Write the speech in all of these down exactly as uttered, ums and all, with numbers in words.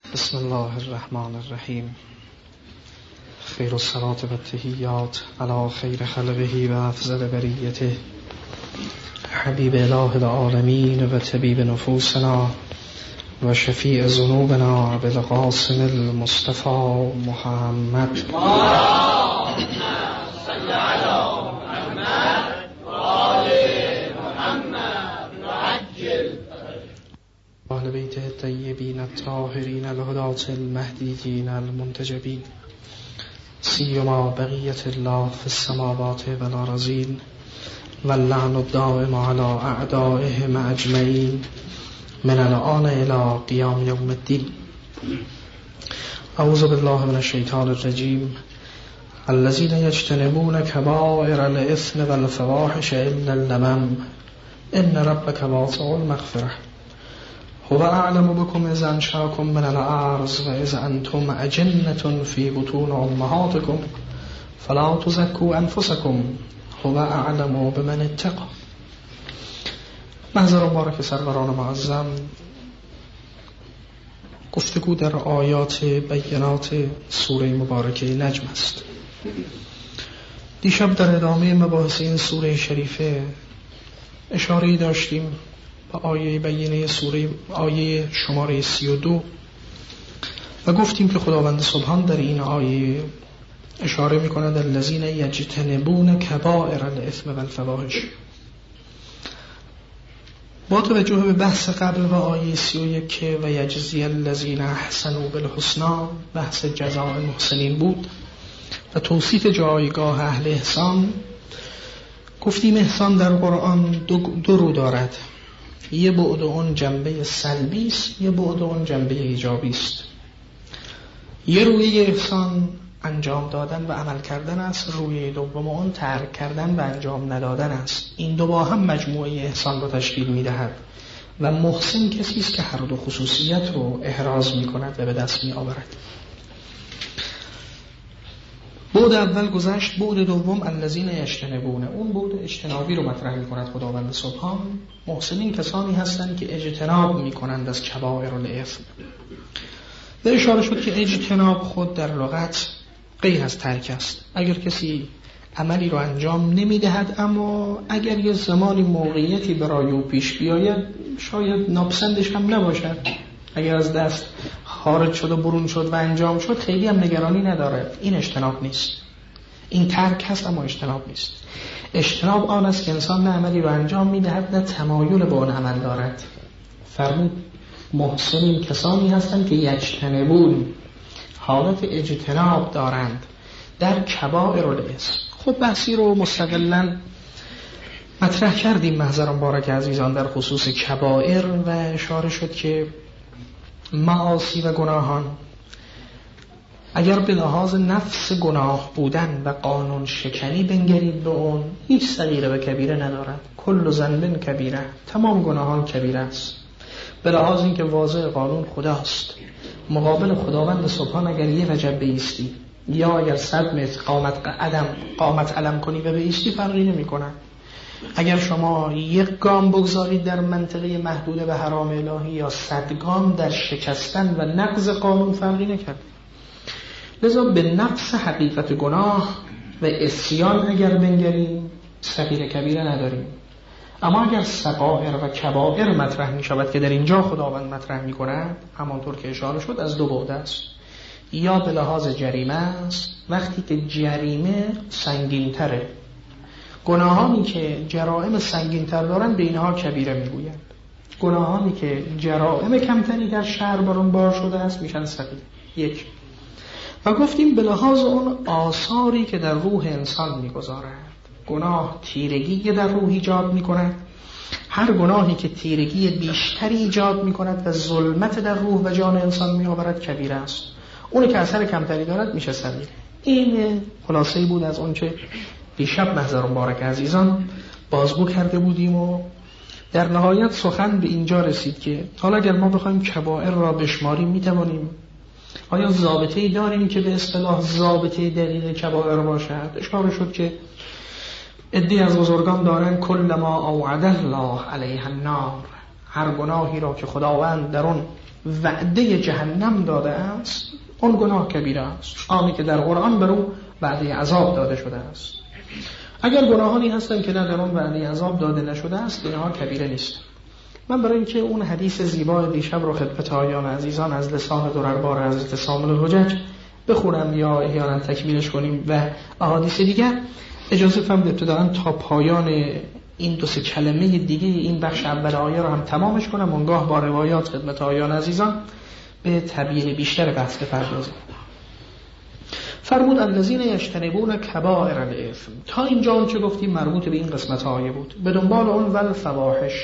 بسم الله الرحمن الرحیم. خیر الصلاة و التحیات علی خیر خلقه و افضل بریته حبیب اله العالمین و طبیب نفوسنا و شفیع ذنوبنا بالقاسم المصطفى محمد. اهل بیته الطیبین الطاهرین الهداة المهدیین المنتجبین سیما بقیت الله فی السماوات والارضین واللعن الدائم علی اعدائهم اجمعین من الآن الی قیام یوم الدین. اعوذ بالله من الشیطان الرجیم. الذین یجتنبون کبائر الاثم والفواحش الا اللمم ان ربک واسع المغفرة هو اعلم بكم اذ انشاكم من الارض و اذ انتم اجنة في بطون امهاتكم فلا تزكوا انفسكم هو اعلم بمن اتقى. محضر مبارک سروران معظم، گفتگو در آیات بینات سوره مبارکه نجم است. دیشب در ادامه مباحث این سوره شریفه اشاره‌ای داشتیم به آیه بینه سوره آیه شماره سی و دو و گفتیم که خداوند سبحان در این آیه اشاره می‌کند الذین یجتنبون کبائر الاثم والفواحش. با توجه به بحث قبل و آیه سی و یک و یجزی الذین احسنوا بالحسنی، بحث جزاء المحسنین بود و توصیف جایگاه اهل احسان، گفتیم احسان در قرآن دو, دو رو دارد. یه بعد اون جنبه سلبی است، یه بعد اون جنبه ایجابی است. یه روی احسان انجام دادن و عمل کردن است، روی دوم اون ترک کردن و انجام ندادن است. این دو با هم مجموعه احسان را تشکیل می‌دهد و محسن کسی است که هر دو خصوصیت رو احراز می‌کند و به دست می‌آورد. بعد اول گذشت، بعد دوم الذین یجتنبون، اون بعد اجتنابی رو مطرح می‌کند خداوند سبحان. محسنین کسانی هستند که اجتناب می‌کنند از کبائر الاثم. و اشاره شد که اجتناب خود در لغت غیر از ترک است. اگر کسی عملی رو انجام نمی‌دهد اما اگر یه زمانی موقعیتی برای او پیش بیاید شاید ناپسندش هم نباشد، اگر از دست خارج شد و برون شد و انجام شد خیلی هم نگرانی ندارد، این اجتناب نیست. این ترک هست اما اجتناب نیست. اجتناب آن است که انسان نه عملی رو انجام می‌دهد نه تمایل به آن عمل دارد. فرمود محسنین کسانی هستند که یجتنبون، حالت اجتناب دارند در کبائر الاثم. خب بحثی رو مستقلاً مطرح کردیم محضر مبارک عزیزان در خصوص کبائر و اشاره شد که معاصی و گناهان اگر به لحاظ نفس گناه بودن و قانون شکنی بنگرید به اون، هیچ صغیره و کبیره ندارد. کل ذنب کبیره، تمام گناهان کبیره است. به لحاظ اینکه واضح قانون خداست، مقابل خداوند سبحان اگر یه وجب بایستی یا اگر صد متر قامت عدم قامت علم کنی و بایستی فرقی نمی کنن. اگر شما یک گام بگذارید در منطقه محدود به حرام الهی یا صد گام در شکستن و نقض قانون فرقی نکرد. لذا به نفس حقیقت گناه و عصیان اگر بنگریم صغیر کبیره نداریم. اما اگر صغائر و کبائر مطرح می شود که در اینجا خداوند مطرح می کند، همانطور که اشاره شد از دو بعد است. یا به لحاظ جریمه است، وقتی که جریمه سنگین تره، گناهانی که جرائم سنگین تر دارن به اینها کبیره می گویند. گناهانی که جرائم کمتری در شهر برون بار شده است میشن صغیر. یک. و گفتیم به لحاظ اون آثاری که در روح انسان میگذارد. گناه تیرگی در روح ایجاد میکند. هر گناهی که تیرگی بیشتری ایجاد میکند و ظلمت در روح و جان انسان میآورد کبیره است. اونی که اثر کمتری دارد میشه صغیر. این خلاصه‌ای بود از اون چه دیشب محضر مبارک عزیزان بازگو کرده بودیم و در نهایت سخن به اینجا رسید که حالا اگر ما بخوایم کبائر را بشماریم میتوانیم؟ آیا ضابطه‌ای داریم که به اصطلاح ضابطه دقیق کبائر باشد؟ اشاره شد که عده‌ای از بزرگان دارن کل ما اوعد الله علیه النار، هر گناهی را که خداوند در اون وعده جهنم داده است، اون گناه کبیره است، آنی که در قرآن بر او وعده عذاب داده شده است. اگر گناهانی هستن که نه در اون وعده عذاب داده نشده است، اینها کبیره نیست. من برای اینکه اون حدیث زیبای دیشب رو خدمت آیان عزیزان از لسان درربار حضرت سامل الحجج بخونم یا احیانا تکمیلش کنیم و احادیث دیگر، اجازه فرمایید ابتداً تا پایان این دو سه کلمه دیگه این بخش اول آیه رو هم تمامش کنم، اونگاه با روایات خدمت آیان عزیزان به تبیین بیشتر بحث بپردازیم. فرمود الذین یجتنبون کبائر الاثم. تا اینجا اون چه گفتیم مربوط به این قسمت آیه بود. به دنبال اون ول فواحش،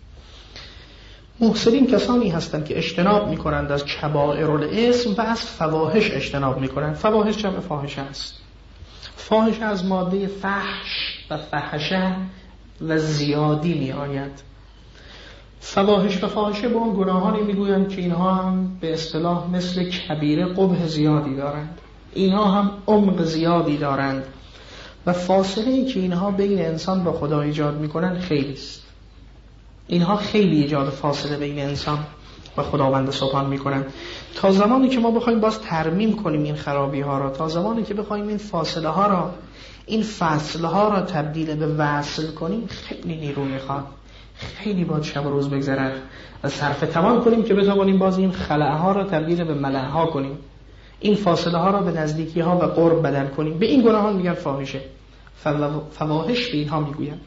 محسنین کسانی هستند که اجتناب میکنند از کبائر الاثم و از فواحش اجتناب میکنند. فواحش جمع فاحشه است. فاحشه از ماده فحش و فحشه و زیادی می آید. فواحش و فاحشه به اون گناهانی میگویند که اینها هم به اصطلاح مثل کبیره قبح زیادی دارند، اینها هم عمق زیادی دارند و فاصله‌ای که اینها بین انسان با خدا ایجاد میکنند خیلی است. اینها خیلی ایجاد فاصله بین انسان و خداوند سبحان میکنند. تا زمانی که ما بخوایم باز ترمیم کنیم این خرابی ها را، تا زمانی که بخوایم این فاصله ها را، این فصل ها را تبدیل به وصل کنیم، خیلی نیرو میخواد، خیلی باید شب و روز بگذرد و صرف توان کنیم که بتوانیم باز این خلأ ها را تبدیل به ملأ ها کنیم، این فاصله ها را به نزدیکی ها و قرب بدل کنیم. به این گناهان میگن فاحشه. فواحش به اینها میگوین.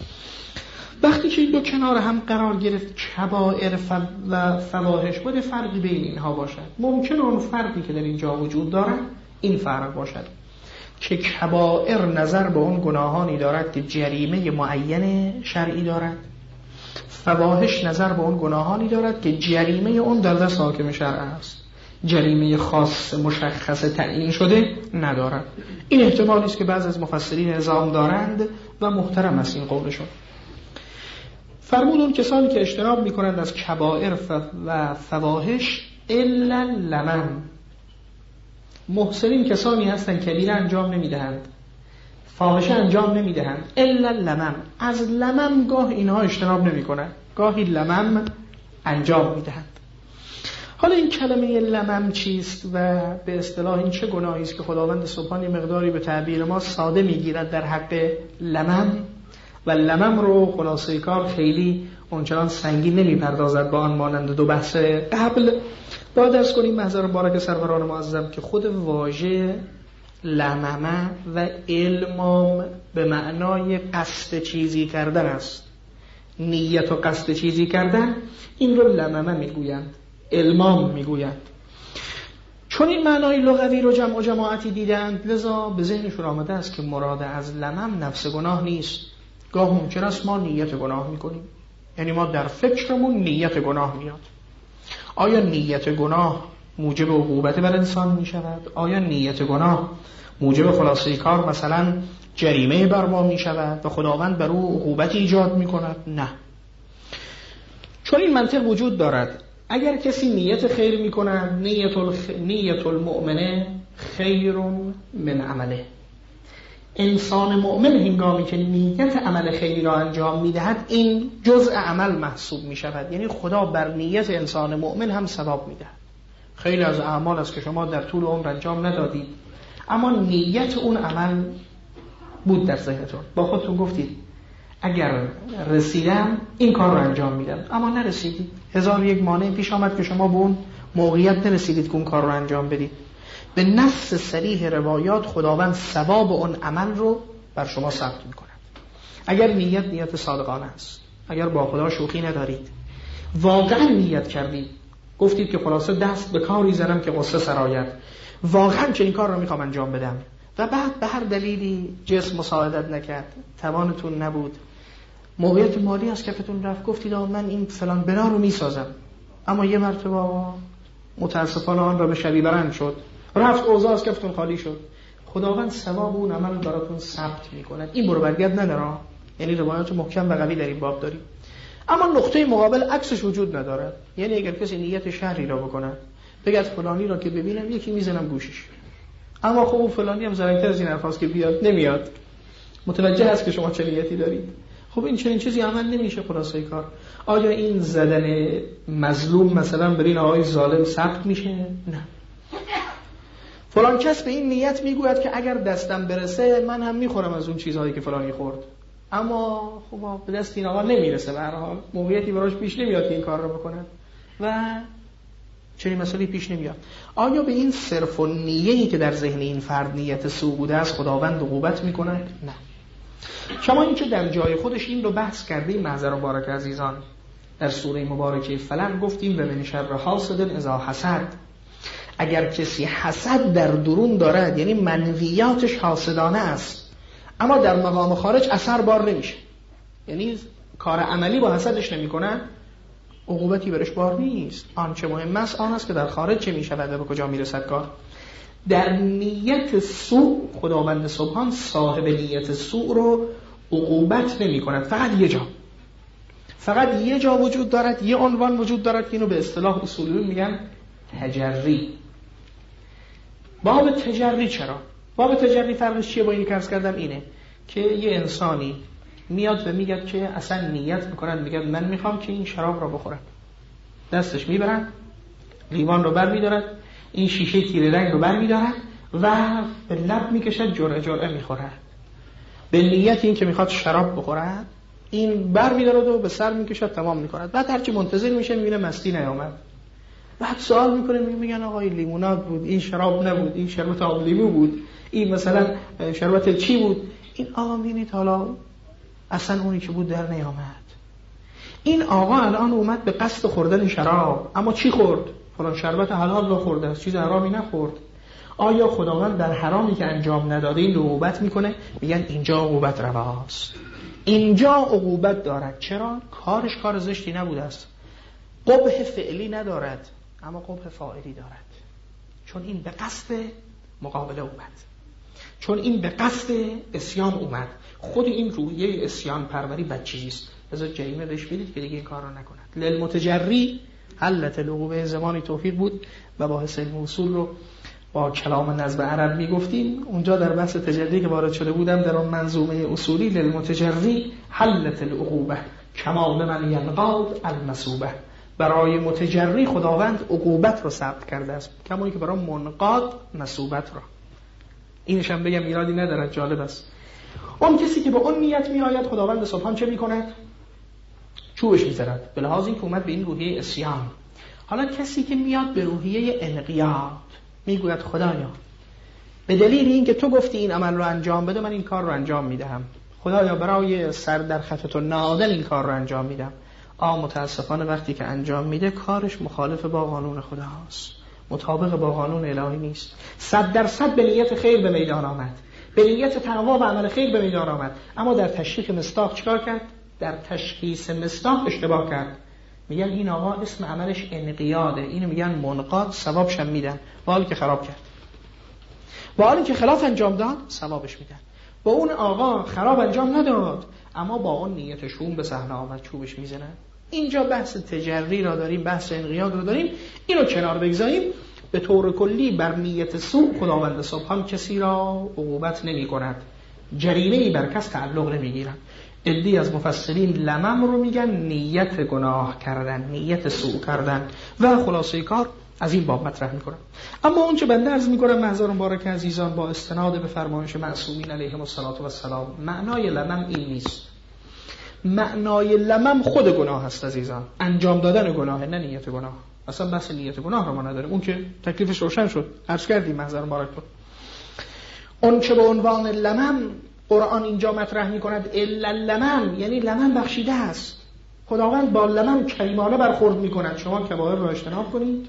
وقتی که این دو کنار هم قرار گرفت، کبائر و فواحش، باید فرقی بین اینها باشد. ممکنه اون فرقی که در اینجا وجود داره این فرق باشد که کبائر نظر به اون گناهانی دارد که جریمه معین شرعی دارد، فواحش نظر به اون گناهانی دارد که جریمه اون در دست حاکم شرع است، جریمه خاص مشخص تعیین شده ندارد. این احتمالی است که بعض از مفسرین نظام دارند و محترم است این قولشون. فرمود اون کسانی که اجتناب میکنند از کبائر و فواحش الا لمم، محسنین کسانی هستند که کبیره انجام نمیدهند، فاحشه انجام نمیدهند، الا لمم، از لمم گاه اینها اجتناب نمیکنند، گاهی لمم انجام میدهند. حالا این کلمه لمم چیست و به اصطلاح این چه گناهی است که خداوند سبحان مقداری به تعبیر ما ساده میگیرد در حق لمم و لمم رو خلاصه کار خیلی اونچنان سنگین نمیپردازد با آن مانند دو بحث قبل. باید درس کنیم محضر بارک سروران معظم که خود واژه لممه و المام به معنای قصد چیزی کردن است. نیت و قصد چیزی کردن این رو لممه میگویند، المام میگویند. چون این معنای لغوی رو جمع و جماعتی دیدند، لذا به ذهنشون آمده است که مراد از لمم نفس گناه نیست. گاه ممکن است ما نیت گناه میکنیم، یعنی ما در فکرمون نیت گناه میاد. آیا نیت گناه موجب عقوبت بر انسان میشود؟ آیا نیت گناه موجب خلاصه کار مثلا جریمه بر ما میشود و خداوند بر او عقوبت ایجاد میکند؟ نه. چون این منطق وجود دارد. اگر کسی نیت خیر میکند، نیت, الخ... نیت المؤمنه خیر من عمله، انسان مؤمن هنگامی که نیت عمل خیری را انجام میدهد این جزء عمل محسوب میشود، یعنی خدا بر نیت انسان مؤمن هم ثواب میدهد. خیلی از اعمال است که شما در طول عمر انجام ندادید اما نیت اون عمل بود در ذهنتون، با خودتون گفتید اگر رسیدم این کار رو انجام میدم، اما نرسیدید، هزار یک مانع پیش آمد که شما به اون موقعیت نرسیدید که اون کار رو انجام بدید. به نص صریح روایات خداوند ثواب اون عمل رو بر شما ثبت میکند. اگر نیت نیت صادقانه است، اگر با خدا شوخی ندارید، واقعا نیت کردید، گفتید که خلاصه دست به کاری زدم که قصه سرایت، واقعا چنین کار رو میخوام انجام بدم و بعد به هر دلیلی جسم مساعدت نکرد، توانتون نبود، موقعیت مالی از کفتون رفت، گفتید من این فلان بنا رو میسازم، اما یه مرتبه متاسفانه آن را به شبی برند شد، رفت اوضاع از کفتون خالی شد، خداوند ثواب اون عمل براتون ثبت میکند. این برو برگرد نداره، یعنی روایات محکم و قوی در این باب داریم. اما نقطه مقابل عکسش وجود نداره، یعنی اگر کسی نیت شهری را بکنه، بگه فلانی را که ببینم یکی میزنم گوشش، اما خب اون فلانی هم زرنگتر از این حرفاست که بیاد، نمیاد، متوجه هست که شما چه نیتی دارید. خب این چنین چیزی عمل نمیشه. خلاصه کار آیا این زدن مظلوم مثلا بر این آقای ظالم ثبت میشه؟ نه. فلان کس به این نیت میگوید که اگر دستم برسه من هم میخورم از اون چیزهایی که فلانی خورد، اما خب به دست این آقا نمیرسه، به هر حال موقعیتی براش پیش نمیاد که این کار رو بکنه و چنین مسئله پیش نمیاد. آیا به این صرف و نیه‌ای که در ذهن این فرد نیت سوء بوده است خداوند عقوبت میکنه؟ نه. کما اینکه در جای خودش این رو بحث کردیم محضر مبارک عزیزان در سوره مبارکه فلق گفتیم و من شر حاسد اذا حسد، اگر کسی حسد در درون دارد یعنی منویاتش حاسدانه است اما در مقام خارج اثر بار نمیشه، یعنی کار عملی با حسدش نمیکنه، عقوبتی برش بار نیست. آنچه مهم است آن است که در خارج چه میشود و به کجا میرسد کار. در نیت سوء خداوند سبحان صاحب نیت سوء رو عقوبت نمی کند، فقط یه جا فقط یه جا وجود دارد، یه عنوان وجود دارد که اینو به اصطلاح اصولی میگن تجری. باب تجری چرا؟ باب تجری فرقش چیه با اینی که عرض کردم؟ اینه که یه انسانی میاد و میگه که اصلا نیت میکنن، میگه من میخوام که این شراب رو بخورم، دستش میبرن لیوان رو بر میدارد، این شیشه تیره رنگ رو بر میدارد و به لب میکشد، جرعه جرعه میخورد به نیت این که میخواد شراب بخورد، این بر میدارد و به سر میکشد، تمام میکند. بعد هرچی منتظر میشه میبینه مستی نیامد، بعد سوال میکنه، میگن آقا این لیموناد بود، این شراب نبود، این شربت آب لیمو بود، این مثلا شربت چی بود؟ این آقا میبینید حالا اصلا اونی که بود در نیامد. این آقا الان اومد به قصد خوردن شراب، اما چی خورد؟ فلان شربت حلال رو خورده است، چیز حرامی نخورد. آیا خداوند در حرامی که انجام نداده این عقوبت میکنه؟ میگن اینجا عقوبت رواست، اینجا عقوبت دارد. چرا؟ کارش کار زشتی نبوده است، قبح فعلی ندارد اما قبح فاعلی دارد، چون این به قصد مقابله اومد، چون این به قصد اسیان اومد. خود این روحیه اسیان پروری بچگیست، بذار جریمه بهش بدید که دیگه این کار رو نکند. للمتجری حلت العقوبه. زمانی توفیق بود و باحث علم اصول رو با کلام نظم عرب میگفتیم، اونجا در بحث تجری که وارد شده بودم در اون منظومه اصولی للمتجری حلت العقوبه کمال من ینقاد المصوبه، برای متجری خداوند عقوبت رو ثبت کرده است کما اینکه برای منقاد مصوبت رو. اینش هم بگم ایرادی ندارد، جالب است. اون کسی که به اون نیت می آید خداوند سبحان چه می کند؟ چوبش می زند، به لحاظ این که اومد به این روحیه اسیان. حالا کسی که میاد به روحیه انقیاد میگوید خدایا به دلیل این که تو گفتی این عمل رو انجام بده من این کار رو انجام میدهم، خدایا برای سر در خط تو نهادن این کار رو انجام میدم. آ متاسفانه وقتی که انجام میده کارش مخالف با قانون خداست، مطابق با قانون الهی نیست. صد درصد به نیت خیر به میدان آمد، به نیت تقوا و عمل خیر به میدان آمد، اما در تشخیص مصداق چیکار کرد؟ در تشخیص مصداق اشتباه کرد. میگن این آقا اسم عملش انقیاده، اینو میگن منقاد، ثوابش هم میدن، با حالی که خراب کرد، با حالی که خلاف انجام داد ثوابش میدن. با اون آقا خراب انجام نداد اما با اون نیت شوم به صحنه آمد، چوبش میزنن. اینجا بحث تجری را داریم، بحث انقیاد را داریم، اینو کنار بگذاریم. به طور کلی بر نیت سوء خداوند سبحان کسی را عقوبت نمی کند، جریمه‌ای بر کس تعلق نمی گیرد. عده‌ای از مفسرین لمم رو میگن نیت گناه کردن، نیت سوء کردن و خلاصه کار از این باب مطرح میکنن. اما اون چه بنده عرض میکنم محضر مبارک عزیزان با استناد به فرمایش معصومین علیهم الصلاة و السلام، معنای لمم این نیست. معنای لمم خود گناه هست عزیزان، انجام دادن گناه، نه نیت گناه. اصلا بحث نیت گناه رو ما نداریم، اون که تکلیفش روشن شد، عرض کردیم محضر مبارک بود. اون چه به عنوان لمم قرآن اینجا مطرح میکند الا لمم، یعنی لمم بخشیده است. خداوند با لمم کریمانه برخورد میکند، شما کبائر را اجتناب کنید.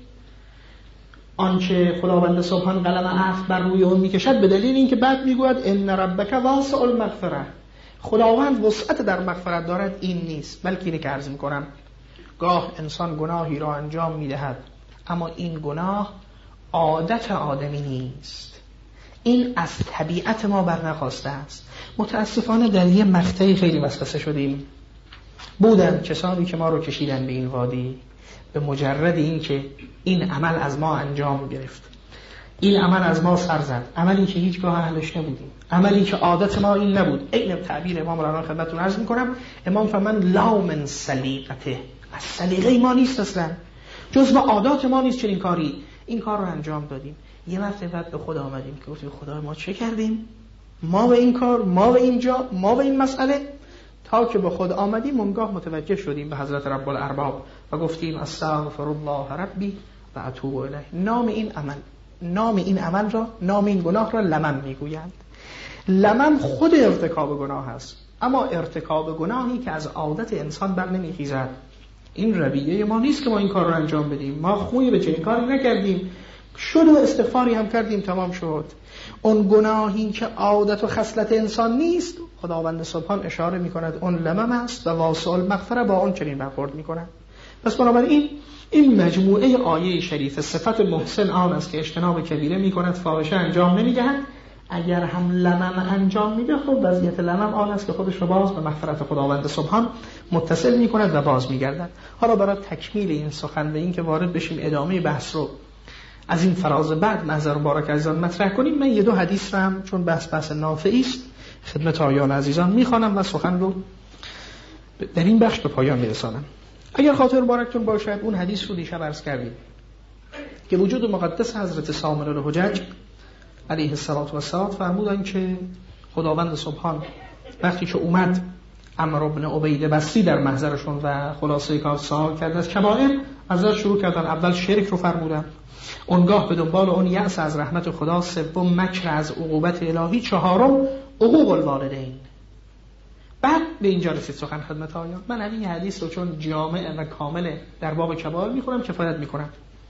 آنچه خداوند سبحان قلم عفو بر روی اون میکشد به دلیل اینکه بعد میگوید ان ربک واسع المغفره، خداوند وسعت در مغفرت دارد، این نیست، بلکه اینه که عرض میکنم گاه انسان گناهی را انجام میدهد اما این گناه عادت آدمی نیست، این از طبیعت ما برنخواسته است. متاسفانه در یه مقطعی خیلی وسوسه شدیم. بودن کسانی که ما رو کشیدن به این وادی به مجرد این که این عمل از ما انجام گرفت. این عمل از ما سر زد، عملی که هیچگاه اهلش نبودیم، عملی که عادت ما این نبود. عین تعبیر امام را خدمتتون عرض میکنم. امام فرمان لا من سلیقته، از سلیقه ما نیست اصلا، جزء عادات ما نیست چنین کاری. این کار رو انجام دادیم. یه مرتبه بعد به خدا آمدیم که گفتیم خدا ما چه کردیم؟ ما به این کار، ما به اینجا، ما به این مسئله. تا که به خود آمدیم اونگاه متوجه شدیم به حضرت رب الارباب و گفتیم استغفر الله ربی و اتوب الیه. نام این عمل، نام این عمل را، نام این گناه را لمم میگویند. لمم خود ارتکاب گناه است، اما ارتکاب گناهی که از عادت انسان بر نمیخیزد. این رویه ما نیست که ما این کار رو انجام بدیم. ما خوی به چنین کاری نکردیم، شد و استغفاری هم کردیم، تمام شد. اون گناهی که عادت و خصلت انسان نیست، خداوند سبحان اشاره میکند اون لمم است و واسع المغفره با اون چنین برخورد میکند. پس بنابراین این مجموعه آیه شریف صفت محسن آن است که اجتناب کبیره میکند، فاحشه انجام نمیدهد. اگر هم لمم انجام میده، خب وضعیت لمم آن است که خودش رو باز به مغفرت خداوند سبحان متصل میکند و باز میگردد. حالا برای تکمیل این سخن و این که وارد بشیم ادامه بحث رو از این فراز بعد محضر مبارک عزیزان مطرح کنیم، من یه دو حدیث رو هم چون بحث بحث نافعی است خدمت آیان عزیزان میخوانم و سخن رو در این بخش به پایان میرسانم. اگر خاطر مبارکتون باشد اون حدیث رو دیشب عرض کردیم که وجود مقدس حضرت سامر الحجج علیه السلام فرمودن که خداوند سبحان وقتی که اومد عمرو بن عبیده بسری در محضرشون و خلاصه کار سوال کرد از کبائر، ازش شروع کردن. اول شرک رو فرمودن، اونگاه به دنبال اون یأس از رحمت خدا، سوم مکر از عقوبت الهی، چهارم حقوق الوالدین. بعد به اینجا رسید سخن خدمت آیان. من همین حدیث رو چون جامع و کامل در باب کبائر میخونم کفایت میکنم.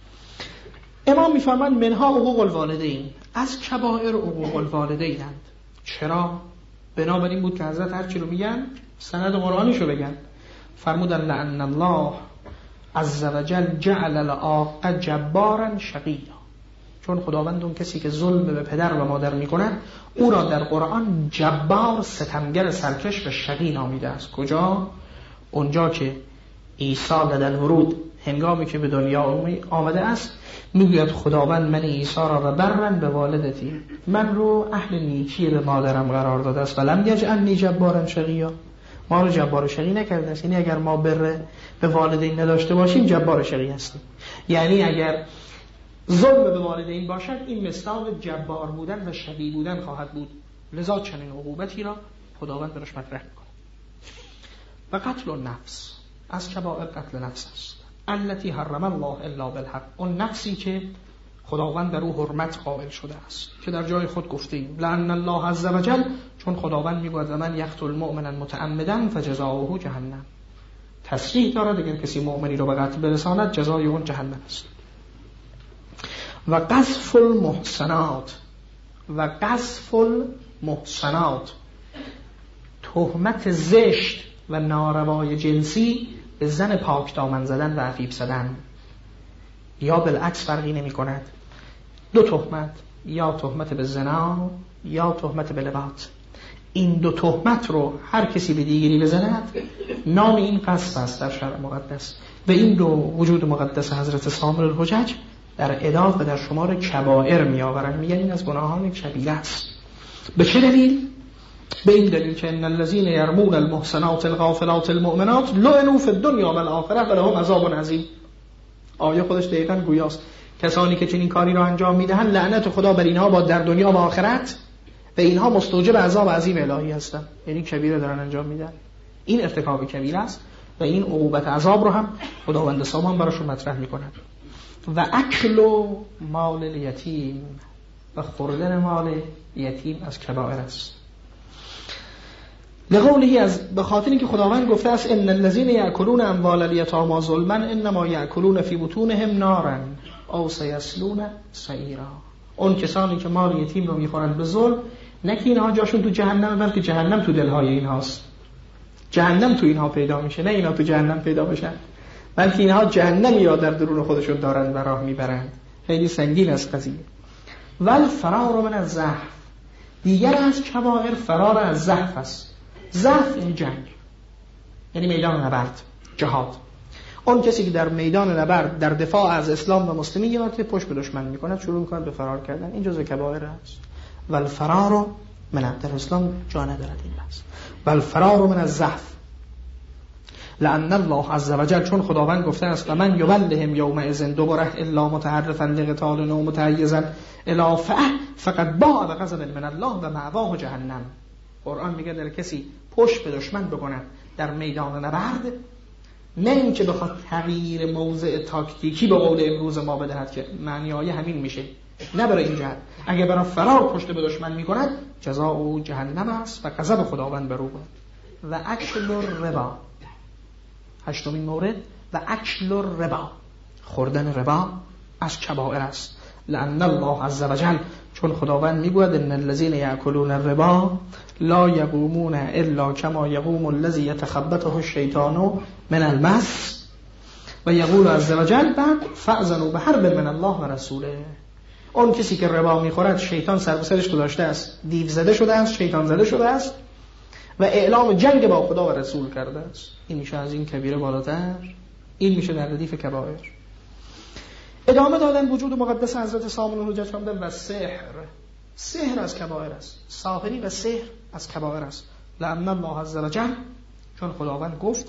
امام میفرماند منها حقوق الوالدین، از کبائر حقوق الوالدینند. چرا؟ بنابراین بود که حضرت هر چی رو میگن سند قرآنی شو بگن. فرمودن لعن الله عز وجل جعل العاق جبارا شقیا، چون خداوند اون کسی که ظلم به پدر و مادر میکنه او را در قرآن جبار، ستمگر، سرکش و شقی نامیده است. کجا؟ اونجا که عیسی لدن ورود، هنگامی که به دنیا آمده است، میگوید خداوند من عیسی را و برن به والدتی، من رو اهل نیکی به مادرم قرار داده است، ولم یجعلنی جبارا شقیا، ما رو جبار شقی نکرده است. یعنی اگر ما بر به والدین نداشته باشیم جبار شقی هستیم. یعنی اگر ظلم به والدین باشد این مثال جبار بودن و شقی بودن خواهد بود. لذا چنین عقوبتی را خداوند برش مطرح میکنه. و قتل النفس، از کبائر قتل نفس است. التي حرم الله الا بالحق، اون نفسی که خداوند در او حرمت قائل شده است، که در جای خود گفتیم لعن الله عز وجل، چون خداوند میگوید من یقتل مؤمنا متعمدا فجزاؤه جهنم. تصریح دارد اگر کسی مؤمنی رو به قتل برساند جزای اون جهنم است. و قذف المحصنات، و قذف المحصنات، تهمت زشت و ناروای جنسی به زن پاک دامن زدن و عفیف زدن، یا بالعکس فرقی نمی کند. دو تهمت، یا تهمت به زنا یا تهمت به لواط. این دو تهمت رو هر کسی به دیگری بزند نام این قذف است در شرع مقدس. و این دو وجود مقدس حضرت سامر الحجج در عداد و در شمار کبائر می آورند، میگن این از گناهان کبیره است. به چه دلیل؟ به این دلیل که ان الذين يرمون المحصنات الغافلات المؤمنات لعنوا في الدنيا والآخرة ولهم عذاب عظیم. آیه خودش دقیقاً گویاست. کسانی که چنین کاری را انجام میدهند لعنت خدا بر اینها با در دنیا و آخرت، و اینها مستوجب عذاب عظیم الهی هستند. یعنی کبیره دارن انجام میدن. این ارتکاب کبیره است و این عقوبت عذاب رو هم خداوند سبحان براشون مطرح میکند. و اکل مال الیتیم، و خوردن مال یتیم از کبائر است. لقوله، از به خاطر اینکه خداوند گفته است ان الذين ياكلون اموال اليتامى ظلما انما ياكلون في بطونهم نارا او سيصلون سعيرا. اون کسانی که مال یتیم رو میخورند به ظلم، نه که اینها جاشون تو جهنم، بلکه جهنم تو دلهای اینهاست. جهنم تو اینها پیدا میشه، نه اینا تو جهنم پیدا بشن، بلکه اینها جهنمی را در درون خودشون دارند و راه میبرند. خیلی سنگین است قضیه. ول فرار من الزحف، دیگر از کبائر فرار از زحف است. زحف یعنی جنگ، یعنی میدان نبرد، جهاد. اون کسی که در میدان نبرد در دفاع از اسلام و مسلمین یه مرتبه پشت به دشمن میکنه، شروع میکنه به فرار کردن، این جزء کبایر است. و الفرار من در اسلام جا ندارد این بحث. و الفرار من الزحف لأن الله عز وجل، چون خداوند گفته است و من یولهم یومئذ دبره الا متحرفا لقتال و متحیزا الی فئه فقد باء بغضب من الله و مأواه جهنم. قرآن میگه در کسی پشت به دشمن بکنه در میدان نبرد، نه اینکه بخواد تغییر موضع تاکتیکی به قول امروز ما بدهد که معنی همین میشه، نه برای این جهت. اگه برای فرار پشت به دشمن میکند جزاء او جهنم است و غضب خداوند بر او بود. و اکل الربا، هشتمین مورد، و اکل الربا، خوردن ربا از کبائر است. لأن الله عز وجل، چون خداوند میگوید ان الذين يأكلون الربا لا يقومون الا كما يقوم الذي يتخبطه الشيطان من المس و یقول عز وجل بعد فأذنوا بحرب من الله و رسوله. اون کسی که ربا میخورد شیطان سر به سرش گذاشته است، دیو زده شده است، شیطان زده شده است و اعلام جنگ با خدا و رسول کرده است. این میشه از این کبیره بالاتر، این میشه در ردیف کبائر. ادامه دادن وجود مقدس حضرت سامون الحجت فرمودن و سحر، سحر از کبائر است، ساحری و سحر از کبائر است. لأن الله عز وجل، چون خداوند گفت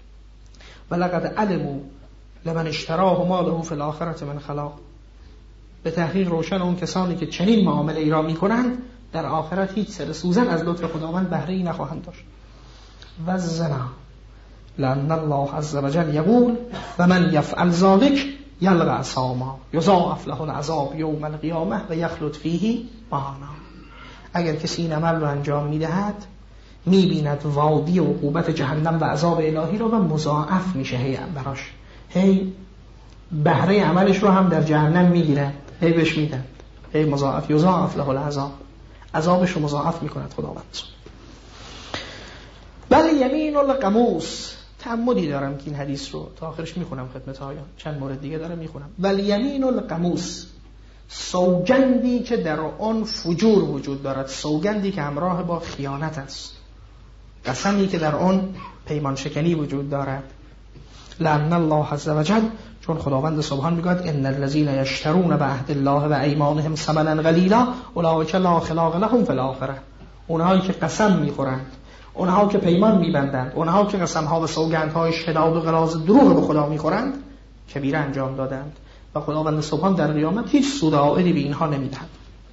ولقد علموا لمن اشتراه ما له فی الآخرة من خلاق، به تحقیق روشن اون کسانی که چنین معامله ای را میکنند در آخرت هیچ سر سوزن از لطف خداوند بهره ای نخواهند داشت. و زنا، لأن الله عز وجل یقول و من یفعل ذلک یلقى عصاما یضاعف له العذاب یوم القیامه و یخلد فیه مهانا. اگر کسی این عمل رو انجام میدهد میبیند وادی عقوبت جهنم و عذاب الهی رو و مضاعف میشه هی براش، هی بهره عملش رو هم در جهنم میگیرند، هی بهش میدن، هی مضاعف، یضاعف له العذاب، عذابش رو مضاعف میکند خداوند. بله یمین القموس، تعمدی دارم که این حدیث رو تا آخرش میخونم خدمت هایان، چند مورد دیگه دارم میخونم. ولی یمین القموس، سوگندی که در آن فجور وجود دارد، سوگندی که همراه با خیانت است، قسمی که در آن پیمان شکنی وجود دارد. لأن الله عز وجل، چون خداوند سبحان میگوید ان الذين يشترون بعهد الله و ایمانهم ثمنا قلیلا اولئک لا خلاق لهم فی الاخره. اونهایی که قسم میخورند، اونها که پیمان میبندند، اونها که قسمها و سوگندهای شداد و غلاظ دروغ به خدا میخورند کبیره انجام دادند و خداوند سبحان در قیامت هیچ سود عائدی به اینها نمیدهد.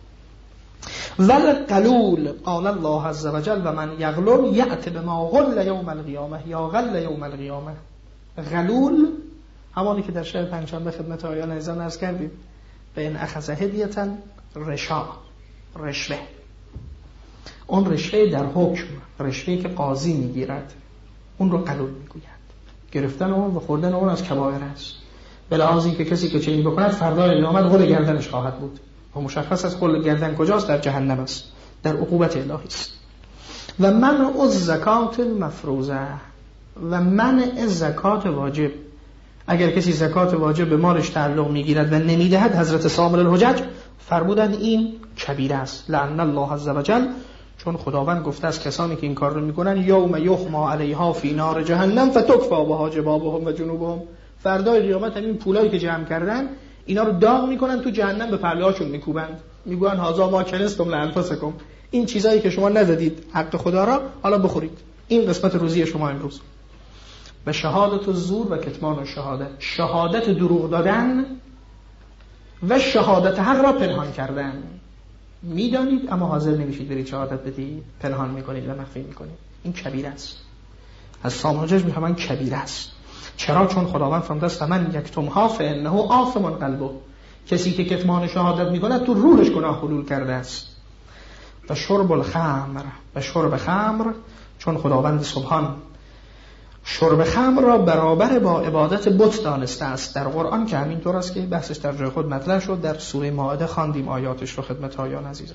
والقلول، قال الله عز وجل و من یغلل یأت بما غل یوم القیامه یا غل یوم القیامه. غلول همانی که در شب پنجشنبه خدمت آیان عزیزان عرض کردیم، به این اخذ هدیتا رشا، رشوه، اون رشوه در حکم، رشوهی که قاضی میگیرد، اون رو قلول میگوید. گرفتن اون و خوردن اون از کبائر است. بلازی که کسی که چنین بکند فردا قیامت غل گردنش خواهد بود و مشخص است غل گردن کجاست، در جهنم است، در عقوبت الهی است. و منع الزکات المفروضه، و منع زکات واجب. اگر کسی زکات واجب به مالش تعلق میگیرد و نمیدهد، حضرت سامون الحجج فرمودند این کبیره است. لأن الله عز وجل، چون خداوند گفته است کسانی که این کار رو میکنن یوم یحما علیها فی نار جهنم فتکفا بها جباههم و جنوبهم، فردای قیامت همین پولایی که جمع کردن اینا رو داغ میکنن تو جهنم، به پله‌هاشون میکوبند، میگن هذا ما کنستم لانفسکم، این چیزایی که شما نزدید حق خدا را حالا بخورید، این قسمت روزی شما امروز. و شهادت الزور و کتمان الشهاده، شهادت دروغ دادن و شهادت حق را پنهان کردن. میدانید اما حاضر نمیشید برید شهادت بدید، پنهان میکنید و مخفی میکنید، این کبیره است. از سامون الحجج میفهمن کبیره است. چرا؟ چون خداوند فرموده است من یکتمها فانه آثم قلبه، کسی که کتمان شهادت میکند تو روحش گناه حلول کرده است. و شرب الخمر، و شرب خمر، چون خداوند سبحان شرب خمر را برابر با عبادت بت دانسته است در قرآن، که همینطور است که بحثش در جای خود مطرح شد، در سوره مائده خواندیم آیاتش رو خدمت آیان عزیزان.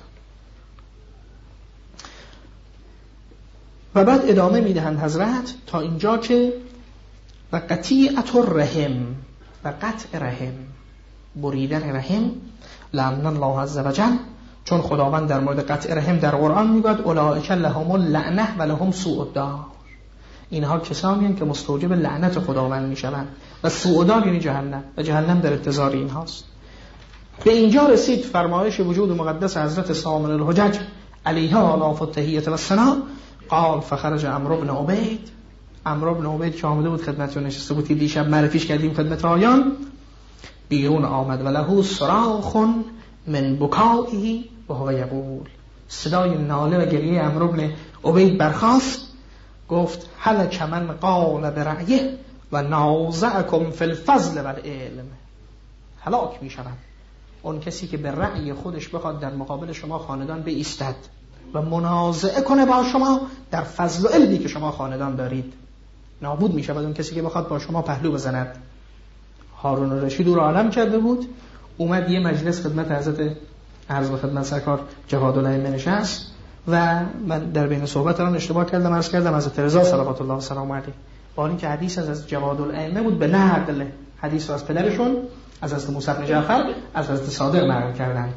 و بعد ادامه میدهند حضرت تا اینجا که و قطیعت الرحم، و قطع رحم، بریدن رحم. لأن الله عز وجل، چون خداوند در مورد قطع رحم در قرآن میگوید اولئک لهم اللعنه و لهم سوء الدار، اینها کسانی هستند که مستوجب لعنت خداوند میشوند و سوءدار یعنی جهنم و جهنم در انتظار اینهاست. به اینجا رسید فرمایش وجود مقدس حضرت سامن الحجج علیه آلاف التحیت و ثنا. قال فخرج عمرو بن عبید، عمرو بن عبید که آمده بود خدمت و نشسته بود که دیشب معرفیش کردیم خدمت آیان، بیرون آمد و له صراخ من بکائه و هو یقول، صدای ناله و گریه عمرو بن عبید برخاست، گفت هلک من قال برأیه و نازعکم فی الفضل و العلم. هلاک می شود اون کسی که به رأی خودش بخواد در مقابل شما خاندان بایستد و منازعه کنه با شما در فضل و علمی که شما خاندان دارید. نابود می شود اون کسی که بخواد با شما پهلو بزند. هارون الرشید او را عالم کرده بود، اومد یه مجلس خدمت حضرت عرض و خدمت سرکار جوادالائمه نشست و من در بین صحبت الان اشتباه کردم، عرض کردم حضرت رضا صلوات الله و سلامه علیه، با اینکه حدیث از از جوادالائمه بود به نقل، حدیث رو از پدرشون از حضرت موسی بن جعفر از حضرت صادق نقل کردند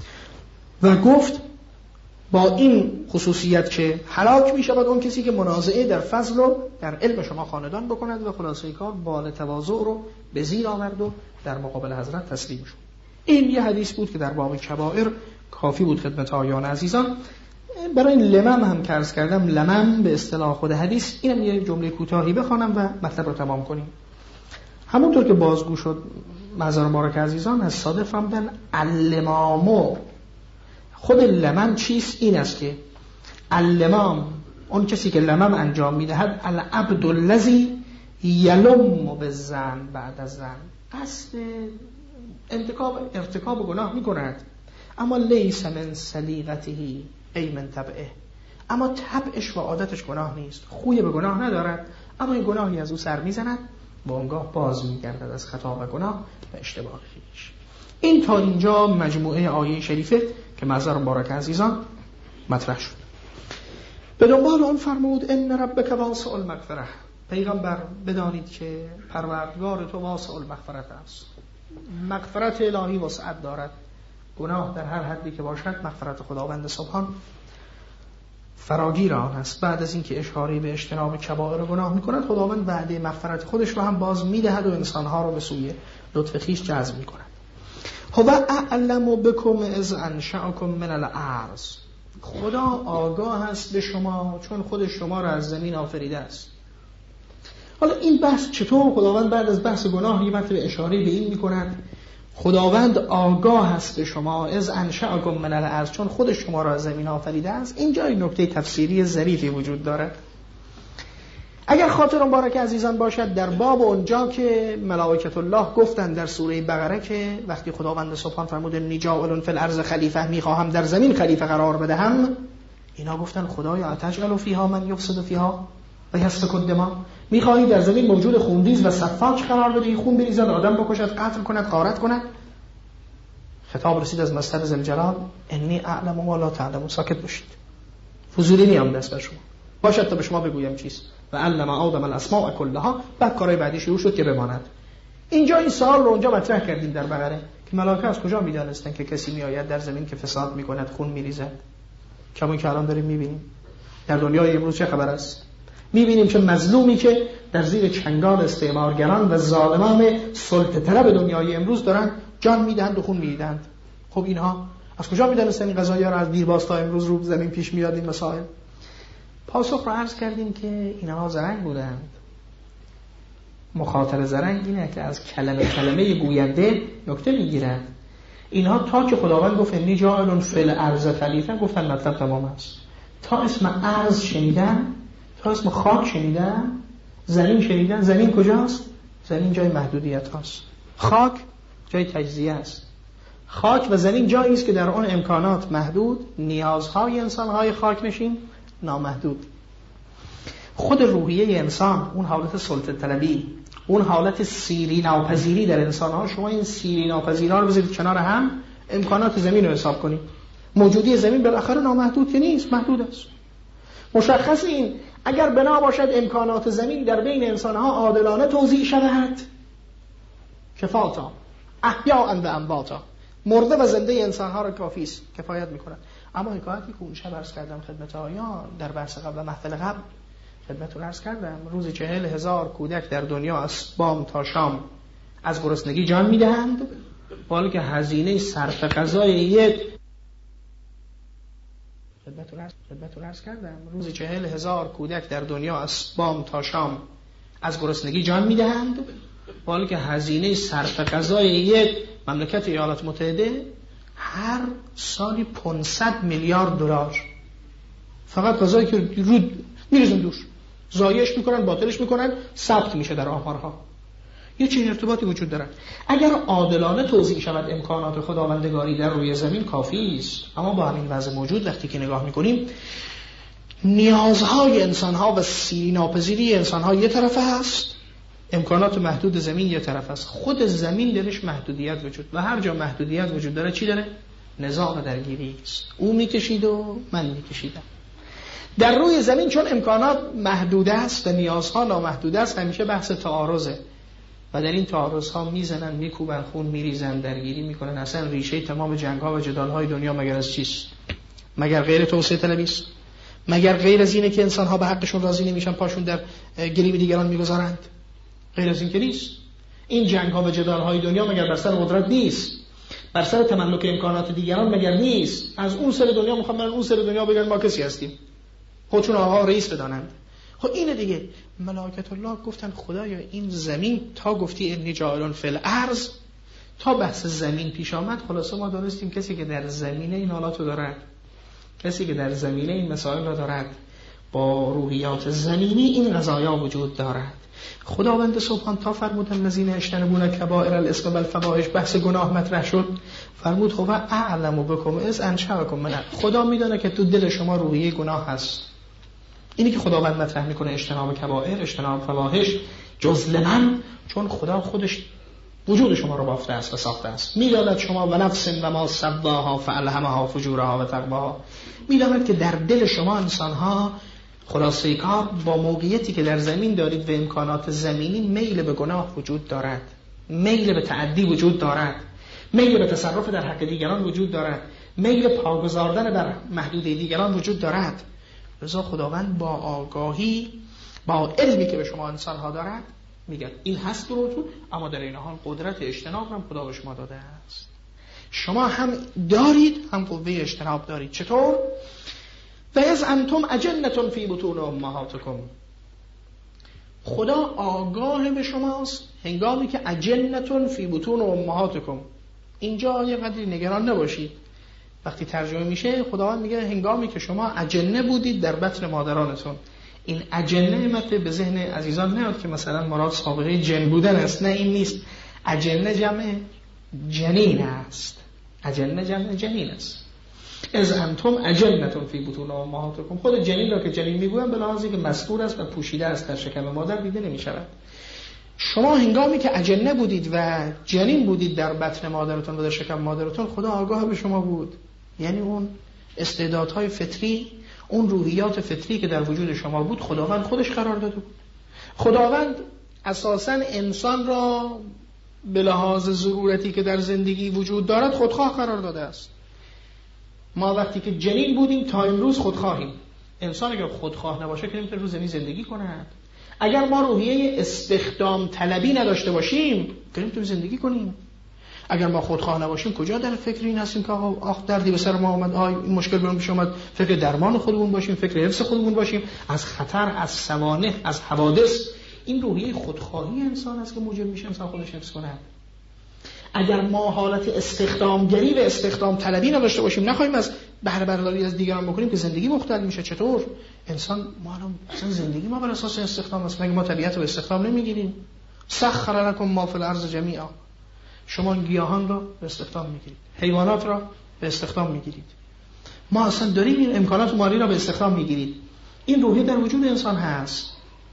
و گفت با این خصوصیت که هلاک می شود اون کسی که منازعه در فضل و در علم شما خاندان بکند و خلاصه کار بال تواضع رو به زیر آورد و در مقابل حضرت تسلیم شد. این یه حدیث بود که در باب کبائر کافی بود خدمت آیان عزیزان. برای این لمم هم که عرض کردم، لمم به اصطلاح خود حدیث، اینم یه جمله کوتاهی بخوانم و مطلب رو تمام کنیم. همونطور که بازگو شد معذر مبارک عزیزان، از صادق فهمیدن اللمامو خود لمم چیست؟ این است که اللمام اون کسی که لمم انجام میدهد، العبد الذی یلم بالزن بعد از زن، قصد ارتکاب ارتکاب گناه میکند، اما لیس من سلیقته ای من طبعه، اما طبعش و عادتش گناه نیست، خوی به گناه ندارد، اما این گناهی از او سر میزند و اونگاه باز میگردد از خطا و گناه و اشتباه خویش. این تا اینجا مجموعه آیه شریفه که معذر مبارک عزیزان مطرح شد. به دنبال آن فرمود ان ربک واسع المغفره، پیغمبر بدانید که پروردگار تو واسع المغفرت است، مغفرت الهی وسعت دارد، گناه در هر حدی که باشد مغفرت خداوند سبحان فراگیر آن است. بعد از اینکه اشاره به اجتناب کبائر گناه میکند، خداوند وعده مغفرت خودش رو هم باز میدهد و انسانها رو به سوی لطف خویش جذب میکند. هو اعلم بكم اذ انشأکم من الارض، خدا آگاه است به شما چون خود شما را از زمین آفریده است. حالا این بحث چطور خداوند بعد از بحث گناه یه مطلب اشاره به این میکند؟ خداوند آگاه است به شما اذ انشأکم من الارض، چون خود شما را از زمین آفریده است. اینجا این نکته تفسیری ظریفی وجود دارد. اگر خاطر مبارک عزیزان باشد، در باب اونجا که ملائکه الله گفتن در سوره بقره که وقتی خداوند سبحان فرمود انی جاعل فی الارض خلیفه، میخواهم در زمین خلیفه قرار بدهم، اینا گفتن خدایا اتجعل فیها من یفسد فیها و یسفک الدماء، میخواهی در زمین موجود خونریز و سفاک قرار بدهی، خون بریزد، آدم بکشد، قتل کند، غارت کند؟ خطاب رسید از مصدر ذوالجلال انی اعلم ما لا تعلمون، ساکت باشید، فضولی نیام دست بر شما، باشد تا به شما بگویم چیست. و علم آدم الاسماء کلها، بعد کارهای بعدی شروع شد که بماند. اینجا این سوال رو اونجا مطرح کردیم در بقره که ملائکه از کجا میدانستن که کسی میآید در زمین که فساد میکند، خون میریزد؟ کمون که الان داریم میبینیم در دنیای امروز چه خبر است؟ میبینیم که مظلومی که در زیر چنگال استعمارگران و ظالمان سلطه طلب دنیای امروز دارن جان میدهند و خون میدهند. خب اینها از کجا میدانستن این قضایا رو از دیرباز تا امروز رو زمین پیش میاد این مسائل؟ پاسخ رو عرض کردیم که اینها زرنگ بودند. مخاطر زرنگ اینه که از کلمه کلمه گوینده نکته میگیرند. اینها تا که خداوند گفت انی جاعل فی الارض خلیفه، گفتن مطلب تمام است. تا اسم ارض شنیدن، تا اسم خاک شنیدن، زمین شنیدن. زمین کجاست؟ زمین جای محدودیت هاست، خاک جای تجزیه است. خاک و زمین جایی است که در آن امکانات محدود، نیازهای انسانهای خاک نشین نامحدود. خود روحیه انسان، اون حالت سلطه طلبی، اون حالت سیری ناپذیری در انسانها، شما این سیری ناپذیرها رو بذارید کنار هم، امکانات زمین رو حساب کنید. موجودی زمین بالاخره نامحدود که نیست، محدود است. مشخص این اگر بنا باشد امکانات زمین در بین انسانها عادلانه توزیع شود، کفاتا احیاء و امواتا، مرده و زنده انسانها را کافی است، کفایت می‌کند. اما حکایتی که اون شب عرض کردم خدمت آیان در بحث قبل و محفل قبل، خدمتتون عرض کردم روزی چهل هزار کودک در دنیا از بام تا شام از گرسنگی جان میدهند، حالی که هزینه صرف غذای یک خدمتتون عرض کردم روزی چهل هزار کودک در دنیا از بام تا شام از گرسنگی جان میدهند، حالی که هزینه صرف غذای یک مملکت ایالات متحده هر سالی پانصد میلیارد دلار فقط غذایی که رود میریزن دوش، ضایعش میکنن، باطلش میکنن، ثبت میشه در آمارها. یه چنین ارتباطی وجود دارد. اگر عادلانه توزیع شود امکانات خداوندگاری در روی زمین کافی است، اما با همین وضع موجود وقتی که نگاه میکنیم نیازهای انسانها و سیناپذیری انسانها یه طرف هست، امکانات محدود زمین یه طرف هست. خود زمین درش محدودیت وجود و هر جا محدودیت وجود داره چی داره؟ نزاع و درگیری است. او میکشید و من میکشیدم. در روی زمین چون امکانات محدود است و نیازها نامحدود است همیشه بحث تعارضه و در این تعارضها میزنن، میکوبن، خون میریزن، درگیری میکنن. اصلا ریشه تمام جنگ‌ها و جدال‌های دنیا مگر از چیست؟ مگر غیر توسعه طلبی است؟ مگر غیر از اینه که انسان‌ها به حقشون راضی نمیشن، پاشون در گریب دیگران میگذارند؟ غیر از این که نیست. این جنگ‌ها و جدال‌های دنیا مگر بر سر قدرت نیست؟ بر سر تملک امکانات دیگران مگر نیست؟ از اون سر دنیا میخوام من اون سر دنیا بگن ما کسی هستیم، خودشون آقا رئیس بدانند. خب اینه دیگه. ملائکت الله گفتن خدایا این زمین تا گفتی انی جاعل فی الارض، تا بحث زمین پیش آمد خلاصه ما دانستیم کسی که در زمینه این حالاتو دارد، کسی که در زمینه این مسائل را دارد، با روحیات زمینی این قضایا وجود دارد. خداوند سبحان تا فرمود الذین یجتنبون کبائر الاثم والفواحش، بحث گناه مطرح شد، فرمود هو اعلم بکم اذ انشأکم من. خدا میدونه که تو دل شما روحیه گناه هست. اینی که خداوند مطرح میکنه اجتناب کبائر، اجتناب فواحش، جز من، چون خدا خودش وجود شما رو بافته است و ساخته است. میداند شما و نفس و ما سواها فالهمها فجورها و تقواها، میداند که در دل شما انسانها خلاصه کار با موقعیتی که در زمین دارید و امکانات زمینی میل به گناه وجود دارد، میل به تعدی وجود دارد، میل به تصرف در حق دیگران وجود دارد، میل پا گذاردن بر محدوده دیگران وجود دارد. لذا خداوند با آگاهی، با علمی که به شما انسانها دارد میگه این هست براتون، اما در این حال قدرت اجتناب هم خدا به شما داده است. شما هم دارید هم قوه اجتناب دارید. چطور؟ و از انتم اجنة فی بطون امهاتکم، خدا آگاه به شماست هنگامی که اجنة فی بطون امهاتکم. اینجا یه قدری نگران نباشید، وقتی ترجمه میشه خداوند میگه هنگامی که شما اجنه بودید در بطن مادرانتون. این اجنه مت به ذهن عزیزان نیاد که مثلا مراد سابقه جن بودن است، نه این نیست. اجنه جمع جنین است، اجنه جمع جنین است. از انتم اجنة فی بطون امهاتکم، خود جنین را که جنین میگویم به لحاظی که مستور است و پوشیده است در شکم مادر دیده نمیشود. شما هنگامی که اجنه بودید و جنین بودید در بطن مادرتون و در شکم مادرتون، خدا آگاه به شما بود. یعنی اون استعدادهای فطری، اون روحیات فطری که در وجود شما بود خداوند خودش قرار داده بود. خداوند اساساً انسان را به لحاظ ضرورتی که در زندگی وجود دارد خودخواه قرار داده است. ما وقتی که جنین بودیم تا امروز خودخواهیم. انسان اگر خودخواه نباشه که نمیتونه رو زمین زندگی کند. اگر ما روحیه استخدام طلبی نداشته باشیم که نمیتونیم زندگی کنیم. اگر ما خودخواه نباشیم کجا در فکر این هستیم که آقا آخ دردی به سر ما اومد، آی این مشکل برام پیش اومد، فکر درمان خودمون باشیم، فکر حفظ خودمون باشیم از خطر، از سوانح، از حوادث. این روحیه خودخواهی انسان است که موجب میشه انسان خودش حفظ کنه. اگر ما حالت استخدامگری و استخدام طلبی نداشته باشیم، نخواهیم از بهره برداری از دیگران بکنیم که زندگی مختل میشه. چطور؟ انسان ما اصلا زندگی ما بر اساس استخدام است. مگه ما طبیعت رو به استخدام نمیگیریم؟ سخر لکم ما فی الارض جمیعا، شما گیاهان را به استخدام میگیرید، حیوانات را به استخدام میگیرید. ما اصلا داریم این امکانات مالی را به استخدام میگیرید. این روحیه در وجود انسان هست.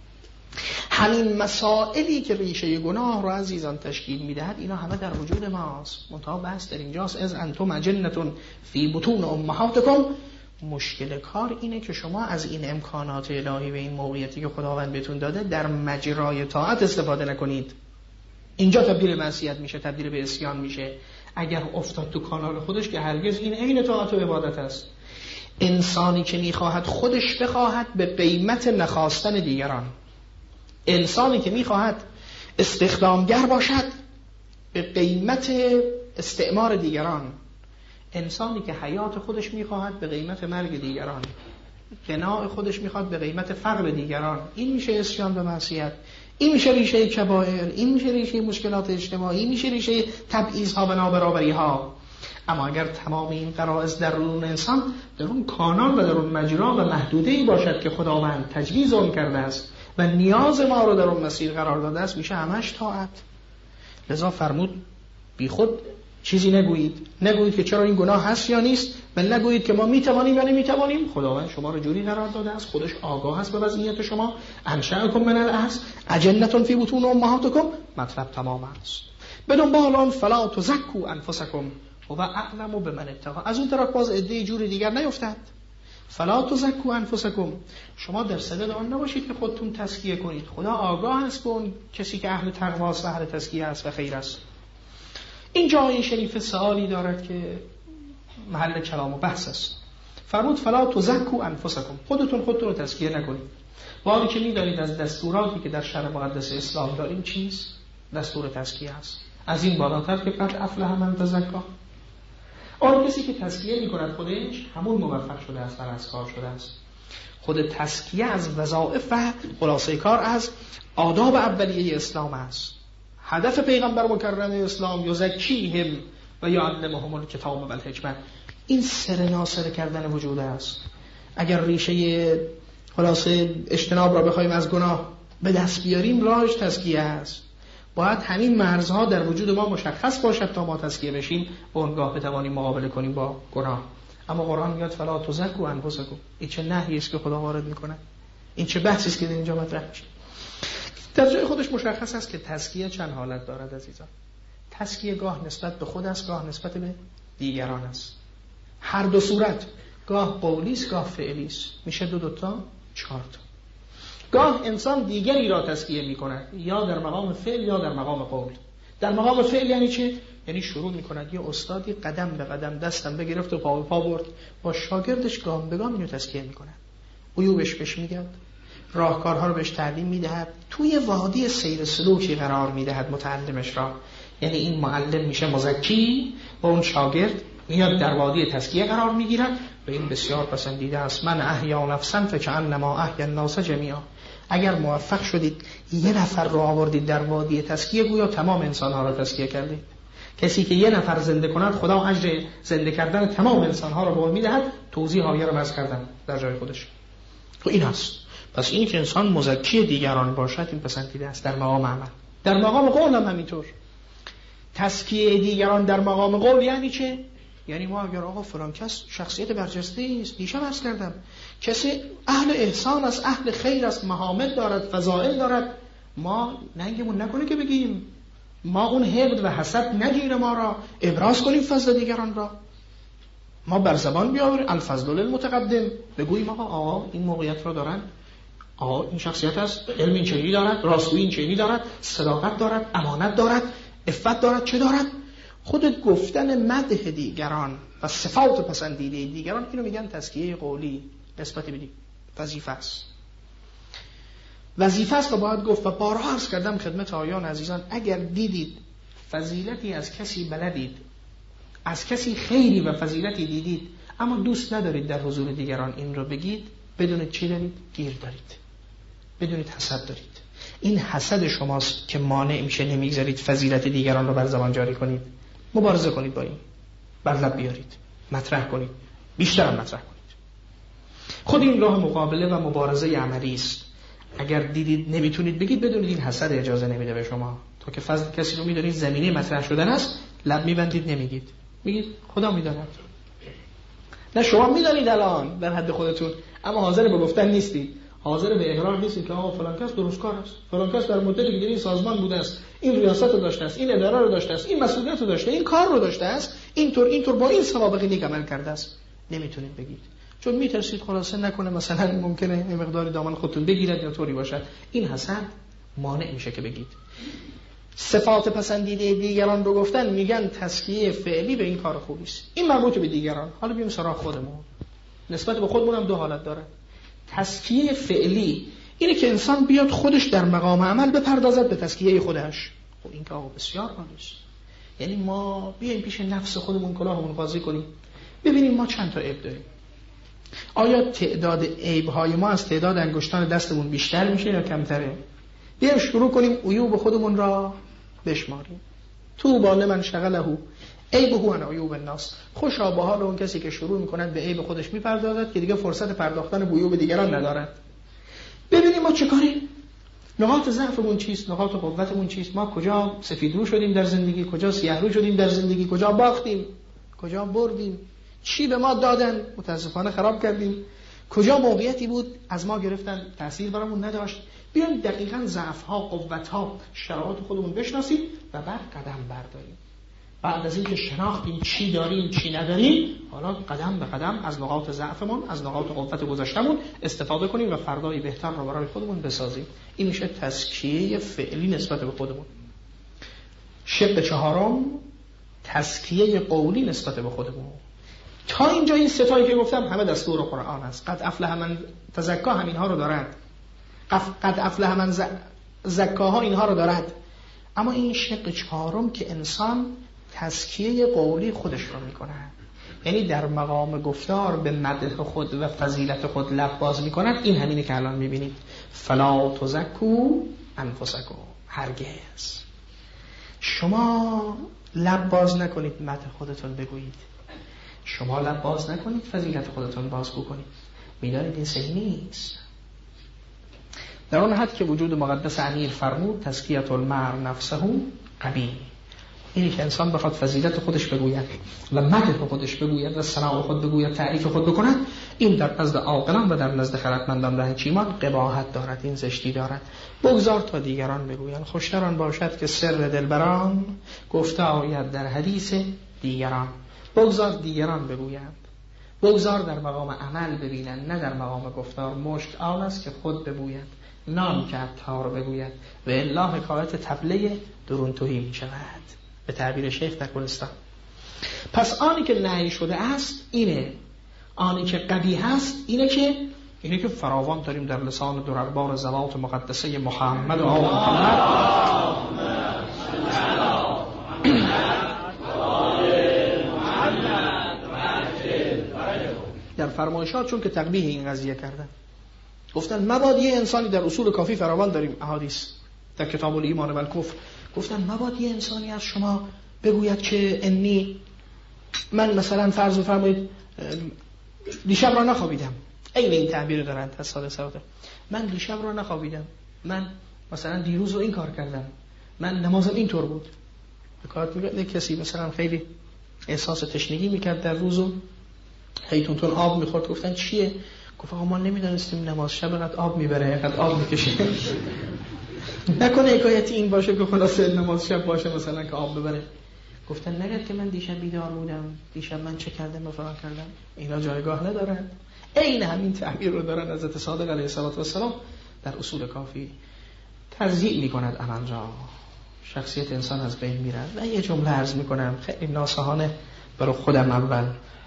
همین مسائلی که ریشه گناه رو عزیزان تشکیل میدهد اینا همه در وجود ماست. منتها بحث در اینجاست از انتم اجنة فی بطون امهاتکم. مشکل کار اینه که شما از این امکانات الهی و این موقعیتی که خداوند بهتون داده در مجرای طاعت استفاده نکنید. اینجا تبدیل معصیت میشه، تبدیل به عصیان میشه. اگر افتاد تو کانال خودش که هرگز این عین طاعت و عبادت است. انسانی که میخواهد خودش بخواهد به قیمت نخواستن دیگران، انسانی که میخواهد استخدامگر باشد به قیمت استعمار دیگران، انسانی که حیات خودش میخواهد به قیمت مرگ دیگران، غنا خودش میخواد به قیمت فقر دیگران، این میشه عصیان به معصیت، این میشه ریشه کبائر، این میشه ریشه مشکلات اجتماعی، این میشه ریشه تبعیض‌ها و نابرابری‌ها. اما اگر تمام این غرایز در درون انسان در اون کانال و در اون مجرا و محدوده‌ای باشد که خداوند تجویز اون کرده است و نیاز ما رو در اون مسیر قرار داده است، میشه همش طاعت. لذا فرمود بی خود چیزی نگویید، نگویید که چرا این گناه هست یا نیست، و نگویید که ما میتوانیم یا نمیتوانیم. خداوند شما رو جوری قرار داده است، خودش آگاه است به وضعیت شما. انشأکم من الارض اجنة فی بطون امهاتکم، مطلب تمام است. به دنبال آن فلا تزکوا انفسکم و اعلم بمن اتقی. از اون طرف باز عده جور دیگر نیفتد. فلا تزکوا انفسکم، شما در صدد آن نباشید که خودتون تزکیه کنید. خدا آگاه است به اون کسی که اهل تقوا است و اهل تزکیه است و خیر است. این جای شریف سوالی دارد که محل کلام و بحث است. فرمود فلا تزکوا انفسکم، خودتون خودتون رو تزکیه نکنید. ولی که می‌دانید از دستوراتی که در شرع مقدس اسلام داریم چیست؟ دستور تزکیه است. از این بالاتر که قد افلح من تزکی. آن کسی که تزکیه می‌کند خودش همون موفق شده است و از کار شده است. خود تزکیه از وظایف و خلاصه کار از آداب اولیه اسلام است. هدف پیغمبر مکرم اسلام یزکیهم و یعلمهم الکتاب و الحکمت، این سر ناصر کردن وجود است. اگر ریشه خلاصه اجتناب را بخوایم از گناه به دست بیاریم، راهش تزکیه است. باید همین مرزها در وجود ما مشخص باشد تا ما تزکیه بشیم و اونگاه بتوانیم مقابله کنیم با گناه. اما قرآن میاد فلا تزکوا انفسکم. این چه نهی است که خدا وارد میکنه، این چه بحثی است که در اینجا مطرح میشه. در جای خودش مشخص است که تزکیه چند حالت دارد عزیزان. تزکیه گاه نسبت به خود است، گاه نسبت به دیگران است. هر دو صورت، گاه قولی است گاه فعلی است. میشه دو دوتا چهار تا. گاه انسان دیگری را تزکیه میکند، یا در مقام فعل یا در مقام قول. در مقام فعل یعنی چه؟ یعنی شروع میکند یه استادی قدم به قدم دستم بگرفت و پا به پا برد، با شاگردش گام به گام اینو تزکیه میکند. عیوبش بهش میگه، راهکارها رو بهش تعلیم میدهد، توی وادی سیر سلوکی قرار میدهد متعلمش را. یعنی این معلم میشه مزکی و اون شاگرد میاد در وادی تزکیه قرار میگیرد و این بسیار پسندیده است. من احیا نفسا فکأنما احیا الناس جمیعا. اگر موفق شدید یه نفر رو آوردید در وادی تزکیه، گویا تمام انسانها را تزکیه کردید. کسی که یه نفر زنده کند، خدا اجر زنده کردن تمام انسانها را به اون میدهد. توضیح حاویه رو بس کردم در جای خودش. تو این هست. پس این که انسان مزکی دیگران باشد این پسندیده است در مقام عمل. در مقام قول هم همینطور. تزکیه دیگران در مقام قول یعنی چه؟ یعنی ما اگر آقا فلان کس شخصیت برجسته است، دیشب عرض کردم کسی اهل احسان است، اهل خیر است، محامد دارد، فضائل دارد، ما ننگمون نکنه که بگیم، ما اون حقد و حسد نگیره ما را، ابراز کنیم فضل دیگران را. ما بر زبان بیاوریم الفضل للمتقدم، بگوییم آقا آقا این موقعیت را دارن، آقا این شخصیت است، علم این چنینی دارد، راستگویی این چنینی دارد، صداقت دارد، امانت دارد، عفت دارد، چه دارد. خودت گفتن مدح دیگران و صفات پسندیده دیگران، اینو میگن تزکیه قولی نسبت به وظیفه است. وظیفه است و باید گفت. و بارها عرض کردم خدمت آیان عزیزان، اگر دیدید فضیلتی از کسی بلدید، از کسی خیری و فضیلتی دیدید، اما دوست ندارید در حضور دیگران این رو بگید، بدونید چی دارید؟ گیر دارید، بدونید حسد دارید. این حسد شماست که مانع میشه نمیگذارید فضیلت دیگران رو بر زبان جاری کنید. مبارزه کنید با این، بر لب بیارید، مطرح کنید، بیشتر هم مطرح کنید. خود این راه مقابله و مبارزه عملی است. اگر دیدید نمیتونید بگید، بدونید این حسد اجازه نمیده به شما. تو که فضل کسی رو میدونید زمینه مطرح شدن است، لب میبندید نمیگید، میگید خدا میداند. نه شما میدانید الان در حد خودتون، اما حاضر به گفتن نیستید، حاضر به اقرار نیستید که آقا فلان کس درستکار است، فلان کس در مدتی که در این سازمان بوده است، این ریاست رو داشته است، این اداره رو داشته است، این مسئولیت رو داشته، این کار رو داشته است، اینطور اینطور با این سوابق نیک عمل کرده است. نمیتونید بگید، چون میترسید خلاصه نکنه مثلا ممکنه یه مقداری دامن خودتون بگیرد یا طوری باشد. این حسد مانع میشه که بگید. صفات پسندیده دیگران رو گفتن میگن تزکیه فعلی به این کار خوبی است. این مربوط به دیگران. حالا بیایم سراغ خودمون. نسبت به خودمون هم دو حالت داره. تزکیه فعلی اینه که انسان بیاد خودش در مقام عمل بپردازد به تزکیه خودش. خب این که آقا بسیار عالیه. یعنی ما بیایم پیش نفس خودمون کلاهمون قاضی کنیم، ببینیم ما چند تا عیب داریم. آیا تعداد عیب‌های ما از تعداد انگشتان دستمون بیشتر میشه یا کمتره؟ بیایم شروع کنیم عیوب خودمون را بشماریم. تو باله من شغله عیبه عن عیوب الناس. خوشا به حال اون کسی که شروع می‌کند به عیب خودش میپردازد که دیگه فرصت پرداختن به عیوب دیگران ندارد. ببینیم ما چه کاریم، نقاط ضعفمون چیست، نقاط قوتمون چیست، ما کجا سفید رو شدیم در زندگی، کجا سیاه رو شدیم در زندگی، کجا باختیم، کجا بردیم، چی به ما دادن متاسفانه خراب کردیم، کجا موقعیتی بود از ما گرفتن تأثیر برامون نداشت. بیایم دقیقاً ضعف‌ها، قوت‌ها، شرایط خودمون بشناسیم و بعد قدم برداریم. بعد از اینکه شناختیم چی داریم چی نداریم، حالا قدم به قدم از نقاط ضعفمون، از نقاط قوت گذشتمون استفاده کنیم و فردای بهتر رو برای خودمون بسازیم. این میشه تزکیه فعلی نسبت به خودمون. شق چهارم تزکیه قولی نسبت به خودمون. تا اینجا این ستایی که گفتم همه دستور قرآن است. قد افلح من تزکا همینها رو دارد، قد افلح من زکاها اینها رو دارد. اما این شق چهارم که انسان تزکیه قولی خودش رو میکنه، یعنی در مقام گفتار به مدح خود و فضیلت خود لب باز میکنن، این همینه که الان میبینید. فلا تزکو انفسکم. هرگز شما لب باز نکنید مدح خودتون بگویید، شما لب باز نکنید فضیلت خودتون بازگو کنید. میدانید این صحیح نیست. در اون حد که وجود مقدس امیر فرمود تزکیه المرء نفسه قبیح، اینی که انسان بخواد فضیلت خودش بگوید و مدح خودش بگوید و ثنا خود بگوید، تعریف خود بکند، این در نزد عاقلان و در نزد خردمندان ره چیمان قباحت دارد، این زشتی دارد. بگذار تا دیگران بگویند. خوشتران باشد که سر دلبران گفته آید در حدیث دیگران. بگذار دیگران بگویند، بگذار در مقام عمل ببینند نه در مقام گفتار. مشت آن است که خود بگوید، نام که عطار بگوید و الا حکایت طبله درون توهی می شود، به تعبیر شیخ در گلستان. پس آنی که نهی شده است اینه، آنی که قبیح است اینه که اینه که فراوان داریم در لسان دربار زوات مقدسه محمد و آل محمد در فرمایشات، چون که تقبیح این قضیه کردن، گفتن مباد یه انسانی در اصول کافی فراوان داریم احادیث در کتاب الایمان و الکفر، گفتن مباد یه انسانی از شما بگوید که انی من مثلا فرض بفرمایید دیشب را نخوابیدم، این این تعبیر دارن تصادف ساده، من دیشب را نخوابیدم، من مثلا دیروز رو این کار کردم، من نمازم اینطور بود. کارت میگه کسی مثلا خیلی احساس تشنگی میکرد در روزو، هی تون تون آب میخورد، گفتن چیه؟ گفت آقا ما نمیدونستیم نماز شب اینقدر آب میبره، اینقدر آب میکشه. نکنه حکایتی این باشه که خلاصه نماز شب باشه مثلا که آب ببره. گفتن نگرد که من دیشب بیدار بودم، دیشب من چه کردم و فلان کردم. اینا جایگاه ندارن. عین همین تعبیر رو دارن حضرت صادق علیه السلام در اصول کافی. تضییع میکند عمل را، شخصیت انسان از بین میرد. و یه جمله عرض میکنم خیلی ناصحانه برای خودم اول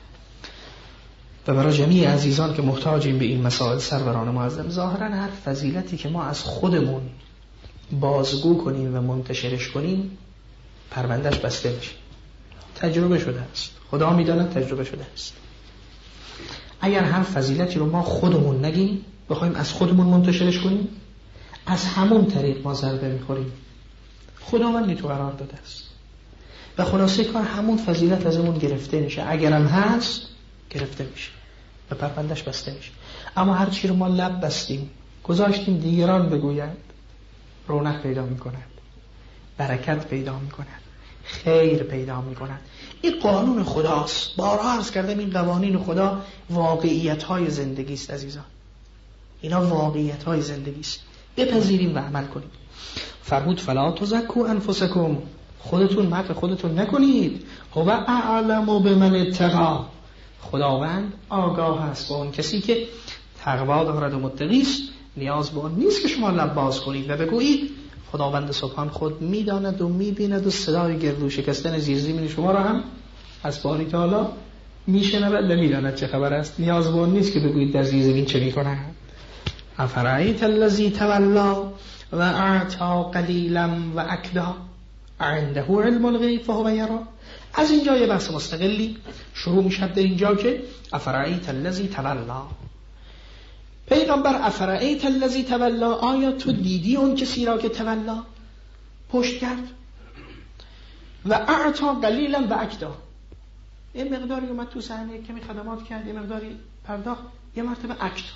و برای جمیع عزیزان که محتاجیم به این مسائل. سروران معظم، ظاهرا هر فضیلتی که ما از خودمون بازگو کنیم و منتشرش کنیم پروندهش بسته میشه. تجربه شده است، خدا میداند تجربه شده است. اگر هر فضیلتی رو ما خودمون نگیم، بخوایم از خودمون منتشرش کنیم، از همون طریق ما ضربه میخوریم. خداوندی تو قرار داده است و خلاصه کار همون فضیلت از اون گرفته میشه، اگرم هست گرفته میشه و پروندهش بسته میشه. اما هر چی رو ما لب بستیم گذاشتیم دیگران بگویند، رونق پیدا میکنند، برکت پیدا میکنند، خیر پیدا میکنند. این قانون خداست. بارها عرض کردم این قوانین خدا واقعیت های زندگی است عزیزان. اینا واقعیت های زندگی است. بپذیریم و عمل کنیم. فرمود فلا تزکو انفسکم، خودتون مدح خودتون نکنید. هو اعلم بمن اتقی، خداوند آگاه است با اون کسی که تقوا دارد و متقی است. نیاز به اون نیست که شما لب باز کنید و بگویید. خداوند سبحان خود میداند و میبیند و صدای گردو شکستن زیرزمین شما را هم از باری تعالی میشنود و میداند چه خبر است. نیاز به اون نیست که بگویید در زیر زمین چه میکنه. افرایت الذی تولا و اعطا قلیلا و اکدا عنده علم الغیب فهو یرا. از اینجا یه بحث مستقلی شروع میشه در اینجا که افرایت الذی تولا، پیغمبر افرایت الذی تولا، آیا تو دیدی اون کسی را که تولا پشت کرد؟ و اعطا قلیلا و اکدا، یه مقداری اومد تو صحنه کمی خدمات کرد، یه مقداری پرداخت، یه مرتبه اکدا.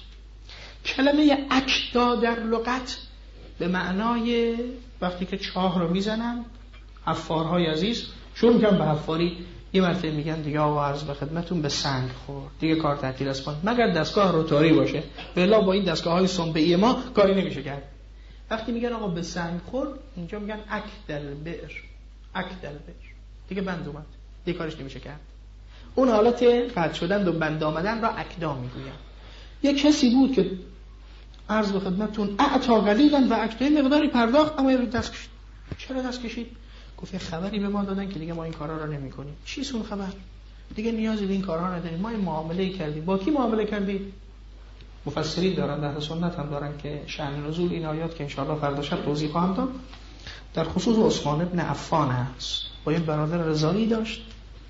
کلمه اکدا در لغت به معنای وقتی که چاه رو میزنن حفارهای عزیز شروع میکنن به حفاری، یه مرتبه میگن دیگه آقا عرض به خدمتون به سنگ خورد، دیگه کار تعطیل است، مگر دستگاه روتاری باشه، بلا با این دستگاه های سنبه‌ای ما کاری نمیشه کرد. وقتی میگن آقا به سنگ خورد، اینجا میگن اکدل بئر، اکدل بئر، دیگه بند اومد، دیگه کارش نمیشه کرد. اون حالت قطع شدن و بند آمدن را اکدا میگوین. یه کسی بود که عرض به خدمتون اعطا قلیلا و اکدا، مقداری پرداخت اما یه دست کشید. چرا دست کشید؟ گفت خبری به ما دادن که دیگه ما این کارا رو نمی‌کنیم. چیست اون خبر؟ دیگه نیازی به این کارها نداریم. ما این معامله کردیم. با کی معامله کردیم؟ مفسرین دارن، در سنت هم دارن که شأن نزول این آیات که ان شاءالله فردا شب توضیح خواهم داد، در خصوص عثمان ابن عفان است. با یک برادر رضایی داشت،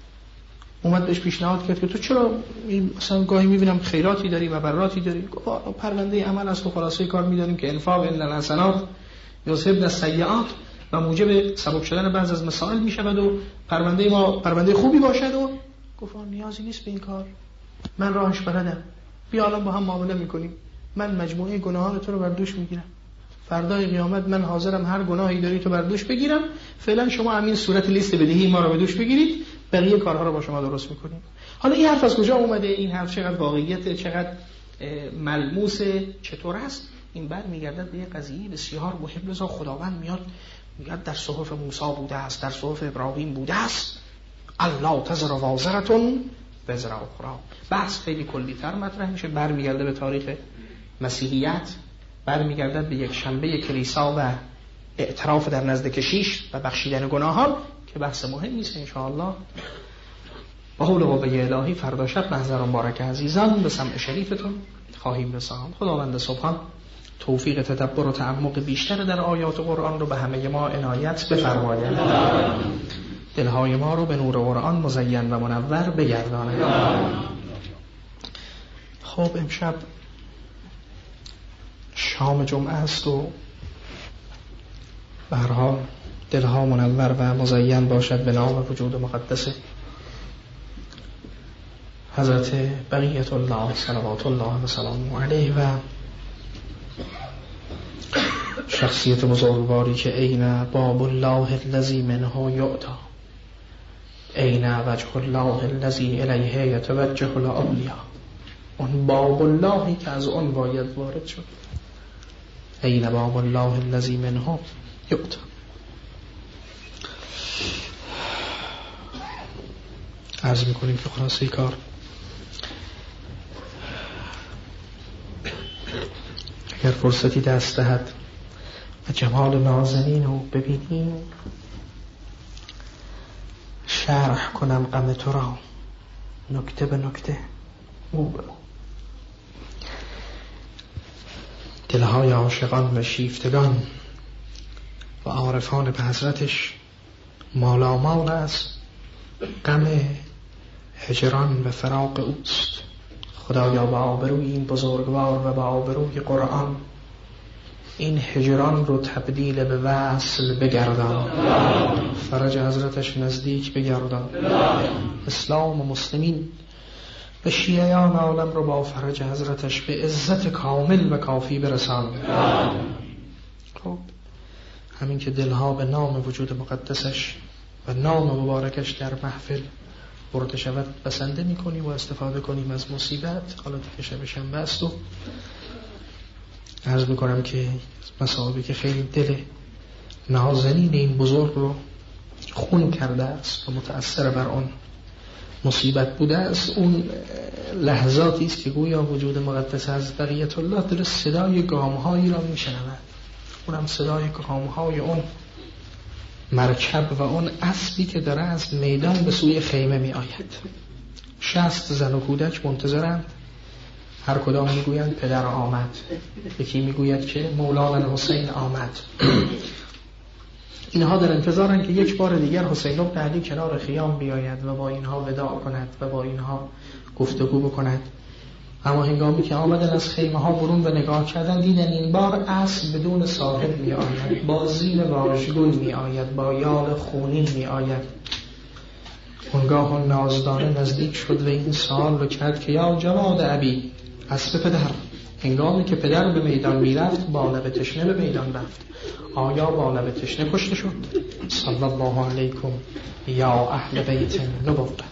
اومد بهش پیشنهاد کرد که تو چرا مثلا گاهی می‌بینم خیراتی داری و براتی داری؟ گفت پرونده عمل است و خلاصه کار می‌داریم که انفاق ان الحسنات یذهبن السیئات و موجب سبب شدن بعض از مسائل می شود و پرونده ما پرونده خوبی باشد. و گفت نیازی نیست به این کار، من راهش بلدم، بیا الان با هم معامله میکنیم، من مجموعه گناهان تو رو بر دوش میگیرم، فردای قیامت من حاضرم هر گناهی داری تو بر دوش بگیرم، فعلا شما همین صورت لیست بدهی ما رو به دوش بگیرید، بقیه کارها رو با شما درست میکنیم. حالا این حرف از کجا اومده؟ این حرف چقدر واقعیت، چقدر ملموسه، چطور است؟ این بعد میگردد به یه قضیه بسیار مهم. لذا خداوند میاد میگه در صحف موسی بوده است، در صحف ابراهیم بوده است، الله تزر وازرتون وزر اخرى. بحث خیلی کلی‌تر مطرح میشه، برمیگرده به تاریخ مسیحیت، برمیگرده به یک شنبه کلیسا و اعتراف در نزد کشیش و بخشیدن گناهان که بحث مهمی است. ان شاء الله با حول و قوه الهی فردا شب محضر مبارک عزیزان به سمع شریفتون خواهیم رساند. خداوند سبحان توفیق تدبر و تعمق بیشتر در آیات قرآن رو به همه ما عنایت بفرماید، دلهای ما رو به نور قرآن مزین و منور بگرداند. خب امشب شام جمعه است و به هر حال دلها منور و مزین باشد به نام وجود مقدس حضرت بقیت الله صلوات الله و سلامه علیه و شخصیت بزرگواری که عین باب الله الذی منه یعطا، عین وجه الله الذی الیه یتوجه الاولیاء، اون باب اللهی که از اون باید وارد شد، عین باب الله الذی منه یعطا. عرض میکنیم که خلاصه کار اگر فرصتی دست دهد و جمال نازنین رو ببینیم، شرح کنم غم تو را نکته به نکته، مو به مو. دلهای عاشقان و شیفتگان و عارفان به حضرتش مالامال است، غم هجران و فراق اوست. خدایا با آبروی این بزرگوار و با آبروی قرآن این هجران رو تبدیل به وصل بگردان، فرج حضرتش نزدیک بگردان، اسلام و مسلمین و شیعیان عالم رو با فرج حضرتش به عزت کامل و کافی برسان. خب همین که دلها به نام وجود مقدسش و نام مبارکش در محفل برده شود بسنده میکنیم و استفاده کنیم از مصیبت. حالا دیگه شب شنبه است و عرض میکنم که مصائبی که خیلی دل نازنین این بزرگ رو خون کرده است و متأثر بر آن مصیبت بوده است، اون لحظاتی است که گویا وجود مقدس از بقیت الله دل صدای گامهایی را میشنود، اونم صدای گامهای اون مرکب و اون اسبی که داره از میدان به سوی خیمه می آید. شصت زن و کودک منتظرند، هر کدام میگویند پدر آمد، یکی میگوید که مولانا حسین آمد. اینها در انتظارند که یک بار دیگر حسین بن علی کنار خیام بیاید و با اینها وداع کند و با اینها گفتگو بکند. اما هنگامی که آمدن از خیمه ها برون و نگاه کردن، دیدن این بار اسب بدون صاحب می آید، با زیر واژگون می آید، با یال خونین می آید. اونگاه اون نازدانه نزدیک شد و این سوال رو کرد که یا جواد ابی، اسب پدر، هنگامی که پدر به میدان می رفت با لب تشنه به میدان رفت، آیا با لب تشنه کشته شد؟ صلی الله علیکم یا اهل بیت نبوت.